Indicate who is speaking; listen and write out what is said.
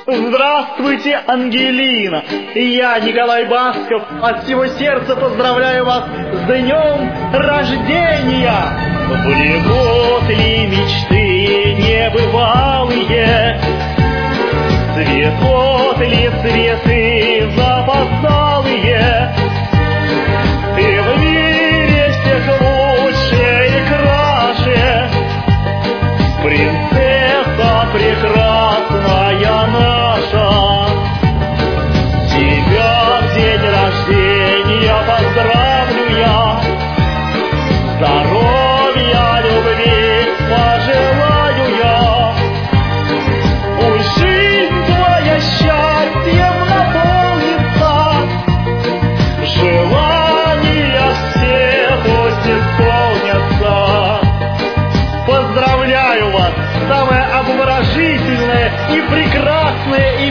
Speaker 1: Здравствуйте, Ангелина! Я, Николай Басков, от всего сердца поздравляю вас с днем рождения! Влекут ли мечты небывалые? Цветут ли цветы запоздалые? И в мире всех лучше и краше принцесса прекрасная наша. Тебя в день рождения поздравлю я, здоровья, любви пожелаю я. Пусть жизнь твоя счастьем наполнится, желания все пусть исполнятся. Поздравляю вас, самое обворожительное и прекрасное